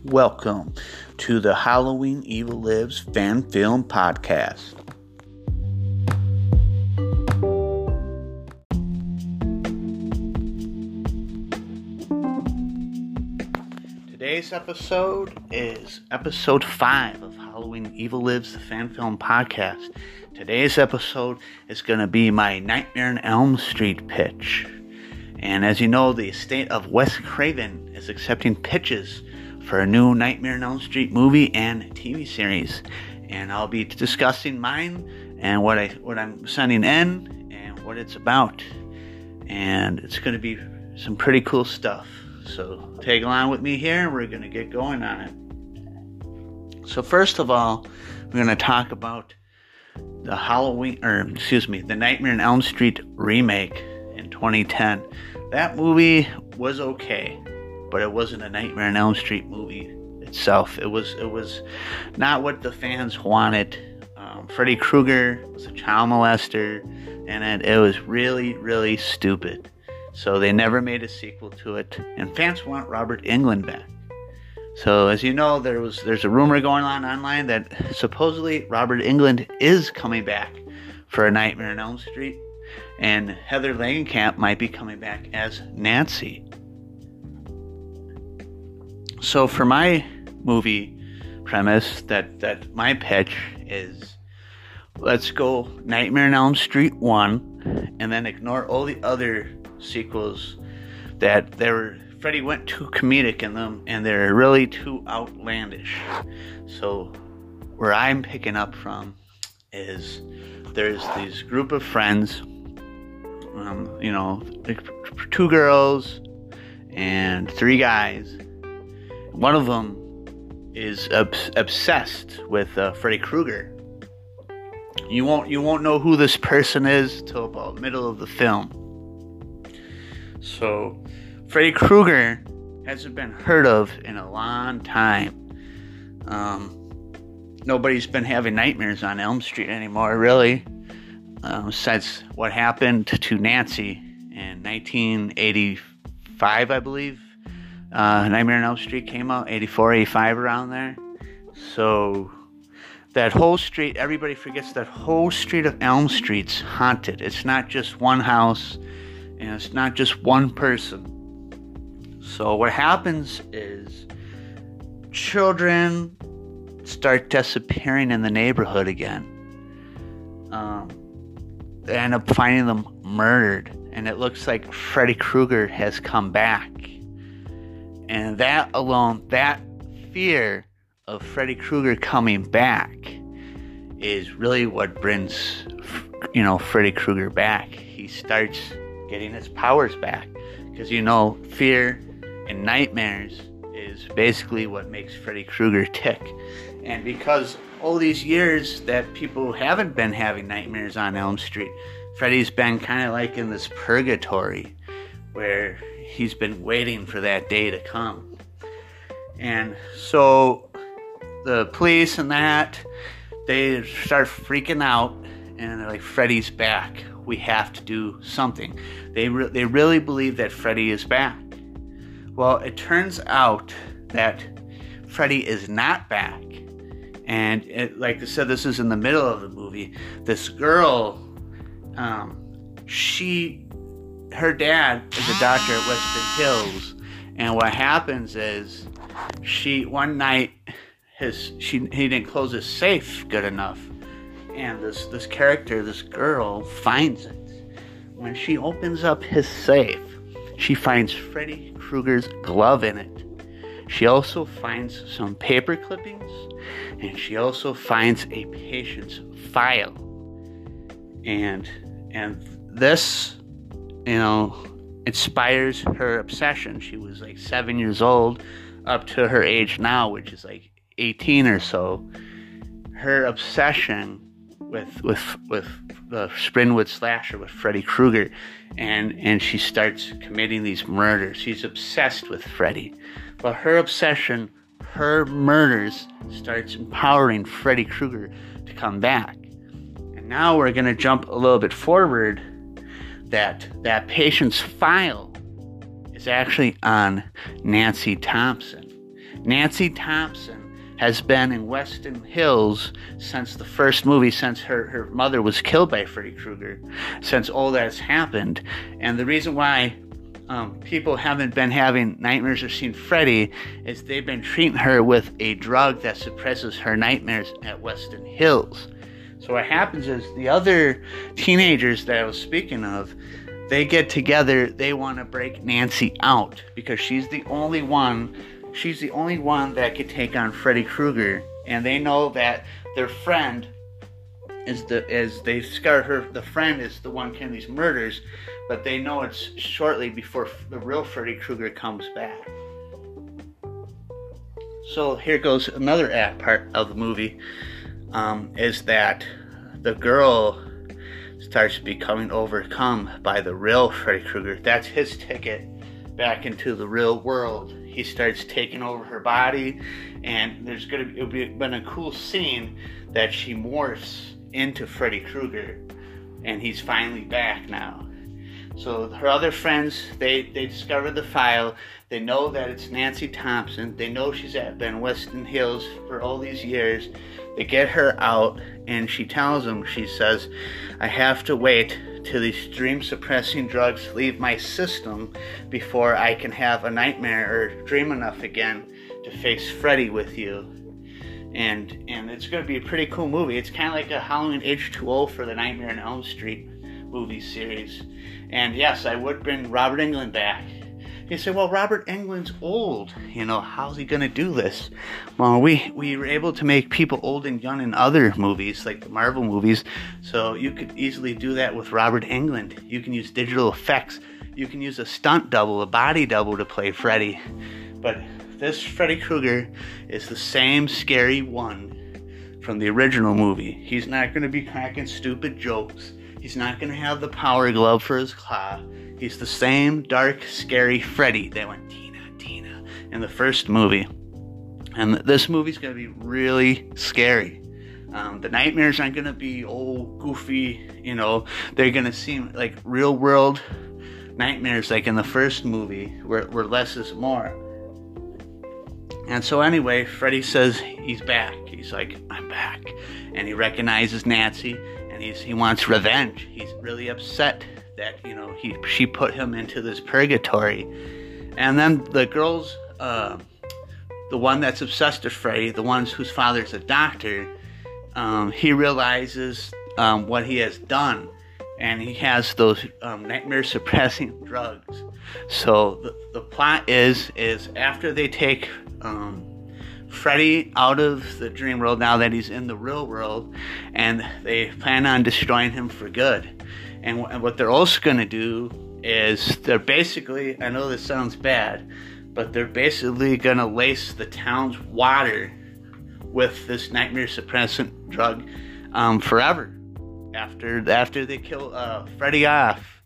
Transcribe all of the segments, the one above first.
Welcome to the Halloween Evil Lives Fan Film Podcast. Today's episode is episode 5 of Halloween Evil Lives Fan Film Podcast. Today's episode is going to be my Nightmare on Elm Street pitch. And as you know, the estate of Wes Craven is accepting pitches for a new Nightmare on Elm Street movie and TV series. And I'll be discussing mine and what I'm sending in and what it's about. And it's going to be some pretty cool stuff. So tag along with me here and we're going to get going on it. So first of all, we're going to talk about the the Nightmare on Elm Street remake in 2010. That movie was okay, but it wasn't a Nightmare on Elm Street movie itself. It was not what the fans wanted. Freddy Krueger was a child molester, and it was really, really stupid. So they never made a sequel to it, and fans want Robert Englund back. So as you know, there's a rumor going on online that supposedly Robert Englund is coming back for a Nightmare on Elm Street, and Heather Langenkamp might be coming back as Nancy. So for my movie premise, that my pitch is, let's go Nightmare on Elm Street 1, and then ignore all the other sequels that Freddy went too comedic in them, and they're really too outlandish. So where I'm picking up from is there's this group of friends, two girls and 3 guys. One of them is obsessed with Freddy Krueger. You won't know who this person is till about middle of the film. So Freddy Krueger hasn't been heard of in a long time. Nobody's been having nightmares on Elm Street anymore, really, since what happened to Nancy in 1985, I believe. Nightmare on Elm Street came out, 84, 85, around there. So that whole street, everybody forgets that whole street of Elm Street's haunted. It's not just one house, and it's not just one person. So what happens is children start disappearing in the neighborhood again. They end up finding them murdered, and it looks like Freddy Krueger has come back. And that alone, that fear of Freddy Krueger coming back is really what brings, Freddy Krueger back. He starts getting his powers back. Because, fear and nightmares is basically what makes Freddy Krueger tick. And because all these years that people haven't been having nightmares on Elm Street, Freddy's been kind of like in this purgatory where he's been waiting for that day to come. And so the police and that, they start freaking out, and they're like, Freddy's back. We have to do something. They really believe that Freddy is back. Well, it turns out that Freddy is not back. And like I said, this is in the middle of the movie. This girl, her dad is a doctor at Weston Hills, and what happens is one night he didn't close his safe good enough, and this character, this girl, finds it. When she opens up his safe, she finds Freddy Krueger's glove in it. She also finds some paper clippings, and she also finds a patient's file. And this, inspires her obsession. She was like 7 years old up to her age now, which is like 18 or so. Her obsession with the Springwood slasher, with Freddy Krueger, and she starts committing these murders. She's obsessed with Freddy. But her obsession, her murders, starts empowering Freddy Krueger to come back. And now we're going to jump a little bit forward. That patient's file is actually on Nancy Thompson. Nancy Thompson has been in Weston Hills since the first movie, since her mother was killed by Freddy Krueger, since all that's happened. And the reason why people haven't been having nightmares or seen Freddy is they've been treating her with a drug that suppresses her nightmares at Weston Hills. So what happens is the other teenagers that I was speaking of, they get together, they want to break Nancy out because she's the only one that could take on Freddy Krueger, and they know that their friend as they discover her, the friend is the one committing these murders, but they know it's shortly before the real Freddy Krueger comes back. So here goes another part of the movie, is that the girl starts becoming overcome by the real Freddy Krueger. That's his ticket back into the real world. He starts taking over her body, and it'll been a cool scene that she morphs into Freddy Krueger, and he's finally back now. So her other friends, they discover the file. They know that it's Nancy Thompson. They know she's been Weston Hills for all these years. They get her out, and she tells them, she says, I have to wait till these dream-suppressing drugs leave my system before I can have a nightmare or dream enough again to face Freddy with you. And it's going to be a pretty cool movie. It's kind of like a Halloween H2O for the Nightmare on Elm Street movie series. And yes, I would bring Robert Englund back. You say, well, Robert Englund's old. How's he going to do this? Well, we were able to make people old and young in other movies, like the Marvel movies. So you could easily do that with Robert Englund. You can use digital effects. You can use a stunt double, a body double to play Freddy. But this Freddy Krueger is the same scary one from the original movie. He's not going to be cracking stupid jokes. He's not going to have the power glove for his claw. He's the same dark, scary Freddy that went Tina, Tina in the first movie. And this movie's going to be really scary. The nightmares aren't going to be goofy, They're going to seem like real world nightmares like in the first movie where less is more. And so anyway, Freddy says he's back. He's like, I'm back. And he recognizes Nancy, and he wants revenge. He's really upset that, she put him into this purgatory. And then the girls, the one that's obsessed with Freddy, the one whose father's a doctor, he realizes what he has done. And he has those nightmare-suppressing drugs. So the plot is after they take Freddy out of the dream world, now that he's in the real world, and they plan on destroying him for good. And what they're also going to do is they're basically, I know this sounds bad, but they're basically going to lace the town's water with this nightmare-suppressant drug forever. After they kill Freddy off,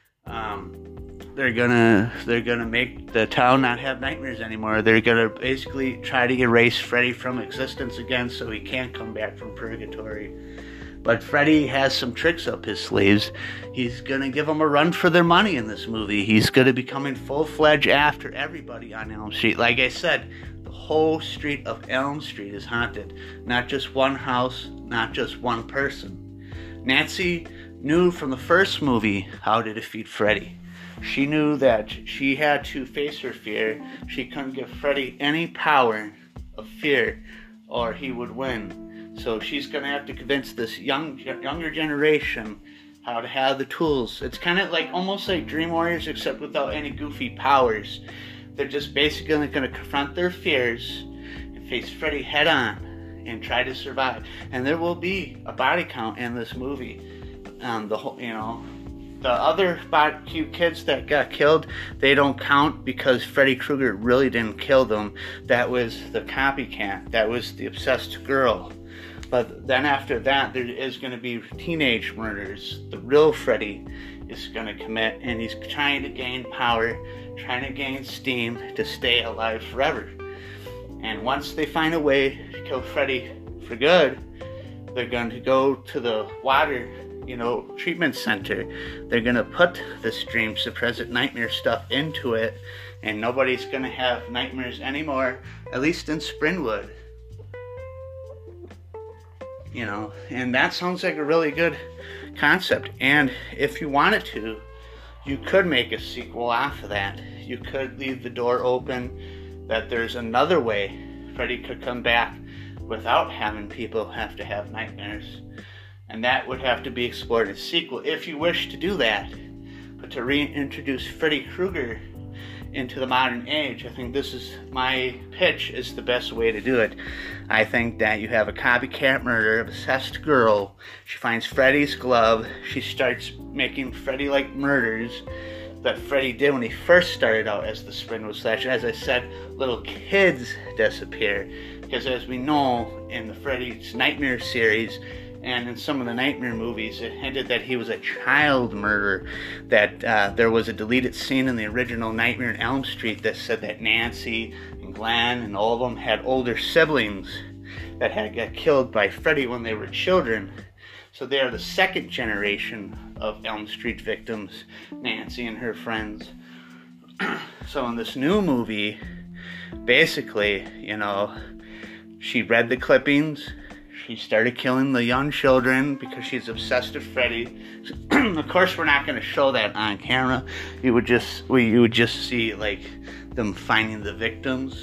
they're gonna make the town not have nightmares anymore. They're gonna basically try to erase Freddy from existence again, so he can't come back from purgatory. But Freddy has some tricks up his sleeves. He's gonna give them a run for their money in this movie. He's gonna be coming full-fledged after everybody on Elm Street. Like I said, the whole street of Elm Street is haunted. Not just one house, not just one person. Nancy knew from the first movie how to defeat Freddy. She knew that she had to face her fear. She couldn't give Freddy any power of fear or he would win. So she's going to have to convince this younger generation how to have the tools. It's kind of like almost like Dream Warriors except without any goofy powers. They're just basically going to confront their fears and face Freddy head on and try to survive. And there will be a body count in this movie. The other cute kids that got killed, they don't count because Freddy Krueger really didn't kill them. That was the copycat. That was the obsessed girl. But then after that, there is going to be teenage murders. The real Freddy is going to commit, and he's trying to gain power, trying to gain steam to stay alive forever. And once they find a way to kill Freddy for good, they're going to go to the water treatment center. They're going to put this dream suppressant nightmare stuff into it, and nobody's going to have nightmares anymore, at least in Springwood. And that sounds like a really good concept. And if you wanted to, you could make a sequel off of that. You could leave the door open that there's another way Freddy could come back without having people have to have nightmares. And that would have to be explored in a sequel if you wish to do that. But to reintroduce Freddy Krueger into the modern age, I think this is my pitch, is the best way to do it. I think that you have a copycat murder, obsessed girl. She finds Freddy's glove. She starts making Freddy-like murders that Freddy did when he first started out as the Springwood Slasher. As I said, little kids disappear. Because as we know, in the Freddy's Nightmare series, and in some of the Nightmare movies, it hinted that he was a child murderer, that there was a deleted scene in the original Nightmare on Elm Street that said that Nancy and Glenn and all of them had older siblings that had got killed by Freddy when they were children. So they are the second generation of Elm Street victims, Nancy and her friends. So in this new movie, basically, she read the clippings. She started killing the young children because she's obsessed with Freddy. Of course, we're not going to show that on camera. You would just see like them finding the victims,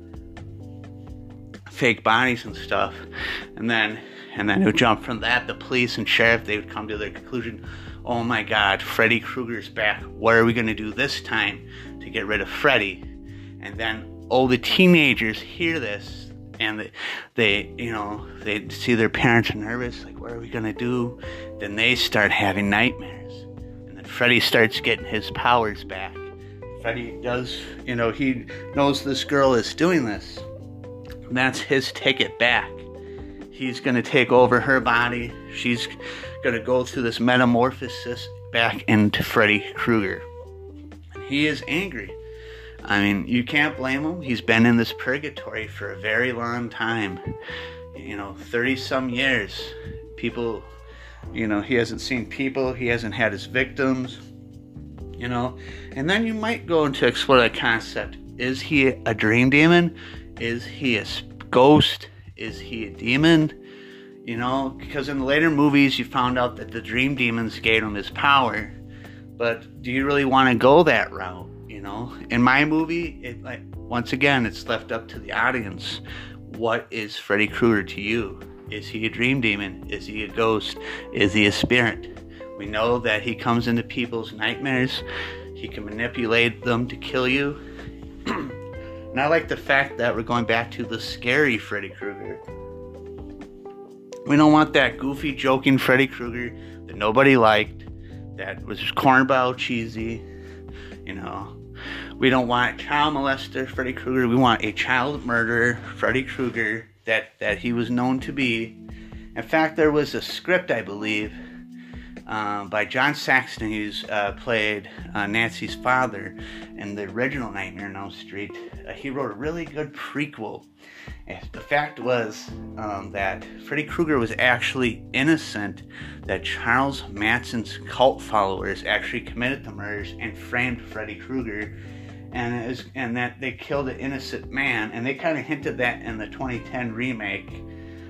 fake bodies and stuff, and then it would jump from that. The police and sheriff, they would come to their conclusion: oh my God, Freddy Krueger's back. What are we going to do this time to get rid of Freddy? And then the teenagers hear this. And they see their parents are nervous, like, what are we going to do? Then they start having nightmares. And then Freddy starts getting his powers back. Freddy does, he knows this girl is doing this. And that's his ticket back. He's going to take over her body. She's going to go through this metamorphosis back into Freddy Krueger. And he is angry. I mean, you can't blame him. He's been in this purgatory for a very long time. 30-some years. People, he hasn't seen people. He hasn't had his victims. And then you might go into explore that concept. Is he a dream demon? Is he a ghost? Is he a demon? Because in the later movies, you found out that the dream demons gave him his power. But do you really want to go that route? In my movie, once again, it's left up to the audience. What is Freddy Krueger to you? Is he a dream demon? Is he a ghost? Is he a spirit? We know that he comes into people's nightmares. He can manipulate them to kill you. And I like the fact that we're going back to the scary Freddy Krueger. We don't want that goofy, joking Freddy Krueger that nobody liked, that was cornball cheesy. We don't want a child molester Freddy Krueger. We want a child murderer Freddy Krueger that he was known to be. In fact, there was a script, I believe, by John Saxon, who's played Nancy's father in the original Nightmare on Elm Street. He wrote a really good prequel. And the fact was that Freddy Krueger was actually innocent, that Charles Manson's cult followers actually committed the murders and framed Freddy Krueger, and that they killed an innocent man. And they kind of hinted that in the 2010 remake,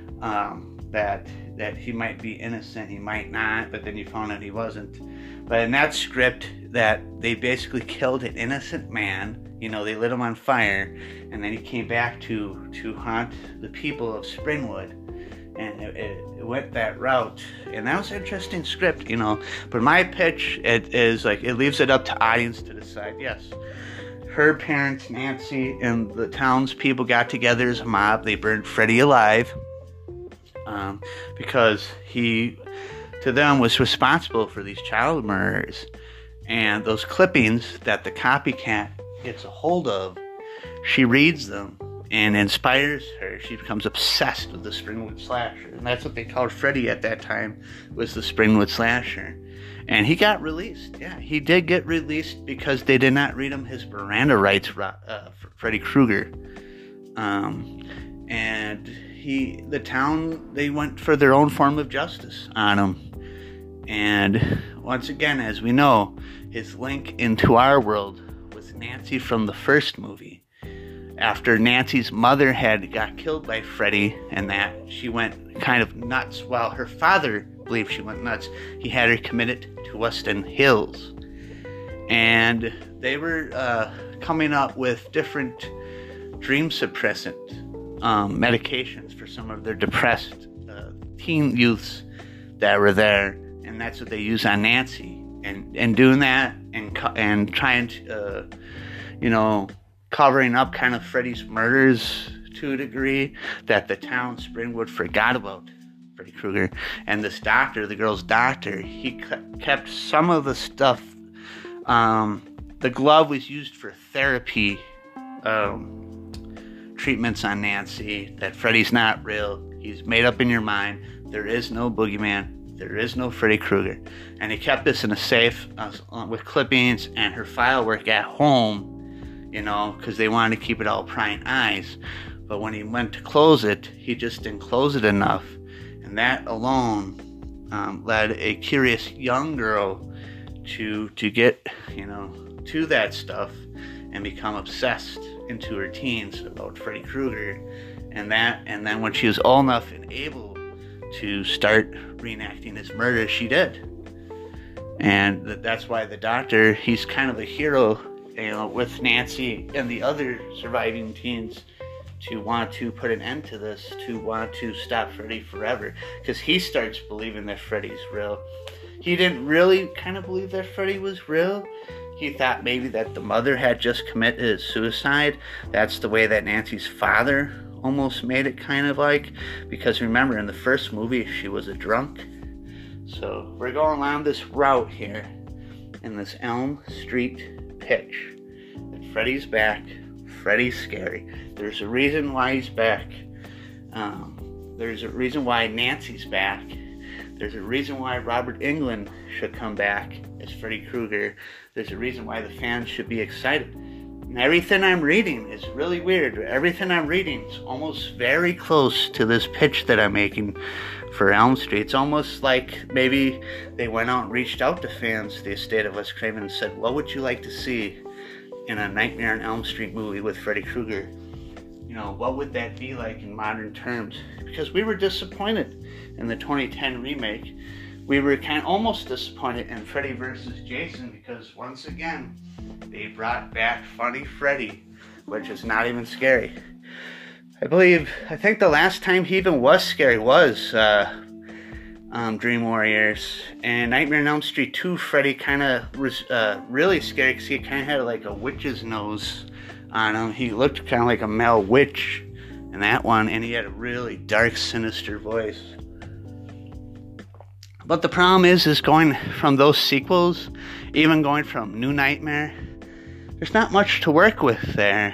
that he might be innocent, he might not, but then you found out he wasn't. But in that script, that they basically killed an innocent man. They lit him on fire, and then he came back to haunt the people of Springwood, and it went that route. And that was an interesting script, But my pitch, it leaves it up to audience to decide. Yes, her parents, Nancy, and the townspeople got together as a mob. They burned Freddy alive, because he, to them, was responsible for these child murders. And those clippings that the copycat gets a hold of, she reads them and inspires her. She becomes obsessed with the Springwood Slasher. And that's what they called Freddy at that time, was the Springwood Slasher. And he got released. Yeah, he did get released because they did not read him his Miranda rights for Freddy Krueger. And the town, they went for their own form of justice on him. And once again, as we know, his link into our world was Nancy from the first movie. After Nancy's mother had got killed by Freddy, and that she went kind of nuts while her father believed she went nuts, he had her committed to Weston Hills. And they were coming up with different dream suppressant medications for some of their depressed teen youths that were there, and that's what they use on Nancy. And doing that and trying to, covering up kind of Freddy's murders to a degree that the town Springwood forgot about Freddy Krueger. And this doctor, the girl's doctor, he kept some of the stuff. The glove was used for therapy treatments on Nancy, that Freddy's not real. He's made up in your mind. There is no boogeyman. There is no Freddy Krueger. And he kept this in a safe with clippings and her file work at home, because they wanted to keep it all prying eyes. But when he went to close it, he just didn't close it enough. And that alone led a curious young girl to get, to that stuff and become obsessed into her teens about Freddy Krueger. And then when she was old enough and able to start reenacting his murder, she did. And that's why the doctor, he's kind of a hero, with Nancy and the other surviving teens, to want to put an end to this, to want to stop Freddy forever, because he starts believing that Freddy's real. He didn't really kind of believe that Freddy was real. He thought maybe that the mother had just committed suicide. That's the way that Nancy's father almost made it kind of like, because remember, in the first movie, she was a drunk. So we're going along this route here in this Elm Street pitch. That Freddy's back. Freddy's scary. There's a reason why he's back. There's a reason why Nancy's back. There's a reason why Robert Englund should come back as Freddy Krueger. There's a reason why the fans should be excited. And everything I'm reading is really weird. Everything I'm reading is almost very close to this pitch that I'm making for Elm Street. It's almost like maybe they went out and reached out to fans, the estate of Wes Craven, and said, what would you like to see in a Nightmare on Elm Street movie with Freddy Krueger? What would that be like in modern terms? Because we were disappointed in the 2010 remake. We were almost disappointed in Freddy vs. Jason, because once again, they brought back Funny Freddy, which is not even scary. I think the last time he even was scary was Dream Warriors. And Nightmare on Elm Street 2, Freddy kind of was really scary, because he kind of had like a witch's nose on him. He looked kind of like a male witch in that one, and he had a really dark, sinister voice. But the problem is going from those sequels, even going from New Nightmare, there's not much to work with there.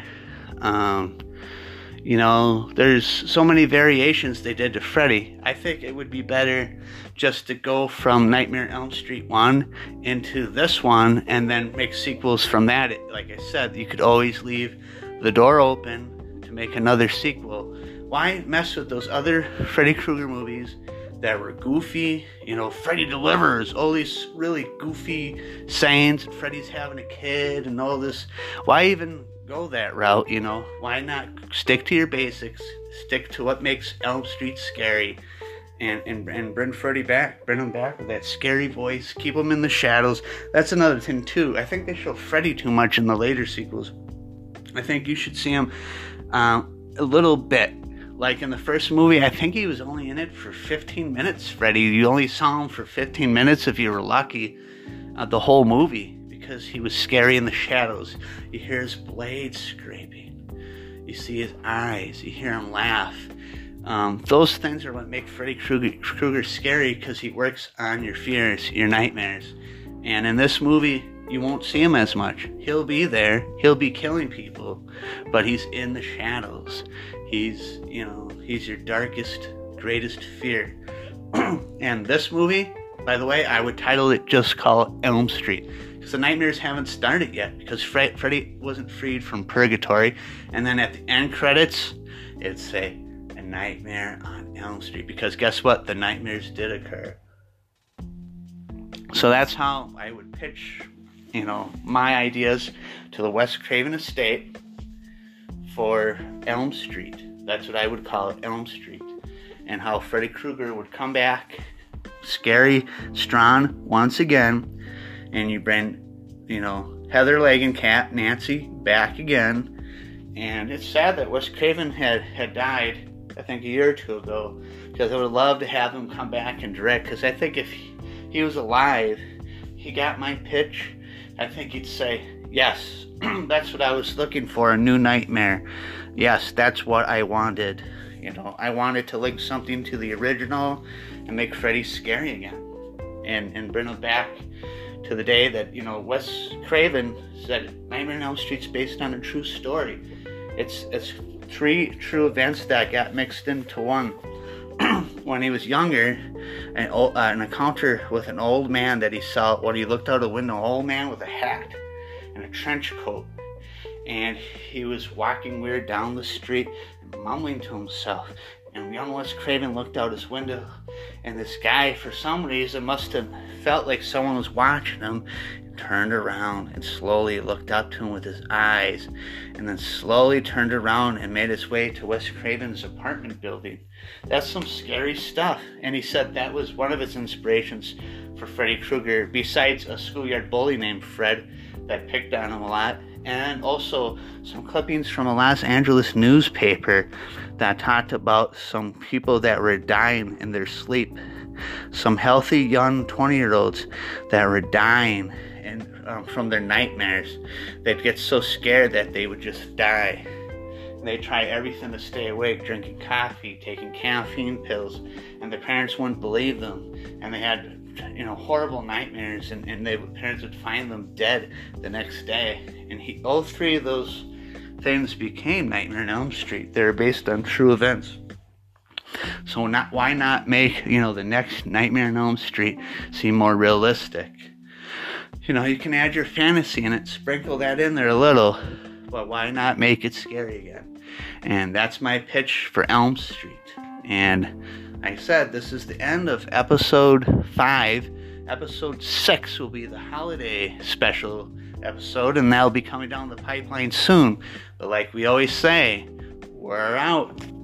There's so many variations they did to Freddy. I think it would be better just to go from Nightmare on Elm Street 1 into this one, and then make sequels from that. Like I said, you could always leave the door open to make another sequel. Why mess with those other Freddy Krueger movies that were goofy? Freddy Delivers, all these really goofy sayings, and Freddy's having a kid and all this. Why even go that route? Why not stick to your basics, stick to what makes Elm Street scary, and bring Freddy back, bring him back with that scary voice, keep him in the shadows. That's another thing too. I think they show Freddy too much in the later sequels. I think you should see him a little bit. Like in the first movie, I think he was only in it for 15 minutes, Freddy. You only saw him for 15 minutes if you were lucky, the whole movie, because he was scary in the shadows. You hear his blades scraping. You see his eyes. You hear him laugh. Those things are what make Freddy Krueger scary, because he works on your fears, your nightmares. And in this movie, you won't see him as much. He'll be there. He'll be killing people, but he's in the shadows. He's your darkest, greatest fear. And this movie, by the way, I would title it just call Elm Street, because the nightmares haven't started yet, because Freddy wasn't freed from purgatory. And then at the end credits, it'd say A Nightmare on Elm Street, because guess what? The nightmares did occur. So that's how I would pitch, my ideas to the Wes Craven estate for Elm Street. That's what I would call it, Elm Street. And how Freddy Krueger would come back, scary, strong, once again, and you bring, Heather Langenkamp, Nancy, back again. And it's sad that Wes Craven had died, I think, a year or two ago, because I would love to have him come back and direct, because I think if he was alive, he got my pitch, I think he'd say, yes, that's what I was looking for, a new Nightmare. Yes, that's what I wanted. I wanted to link something to the original and make Freddy scary again, and bring him back to the day that, Wes Craven said Nightmare on Elm Street's based on a true story. It's 3 true events that got mixed into one. When he was younger, an encounter with an old man that he saw when he looked out a window, an old man with a hat and a trench coat. And he was walking weird down the street and mumbling to himself. And young Wes Craven looked out his window, and this guy, for some reason, must have felt like someone was watching him, and turned around and slowly looked up to him with his eyes, and then slowly turned around and made his way to Wes Craven's apartment building. That's some scary stuff. And he said that was one of his inspirations for Freddy Krueger, besides a schoolyard bully named Fred that picked on him a lot. And also some clippings from a Los Angeles newspaper that talked about some people that were dying in their sleep. Some healthy young 20-year-olds that were dying from their nightmares. They'd get so scared that they would just die. And they'd try everything to stay awake, drinking coffee, taking caffeine pills, and their parents wouldn't believe them. And they had horrible nightmares, and parents would find them dead the next day. And all 3 of those things became Nightmare on Elm Street. They're based on true events. So why not make, the next Nightmare on Elm Street seem more realistic? You can add your fantasy in it, sprinkle that in there a little, but why not make it scary again? And that's my pitch for Elm Street. And like I said, this is the end of episode 5. Episode 6 will be the holiday special episode, and that'll be coming down the pipeline soon. But like we always say, we're out.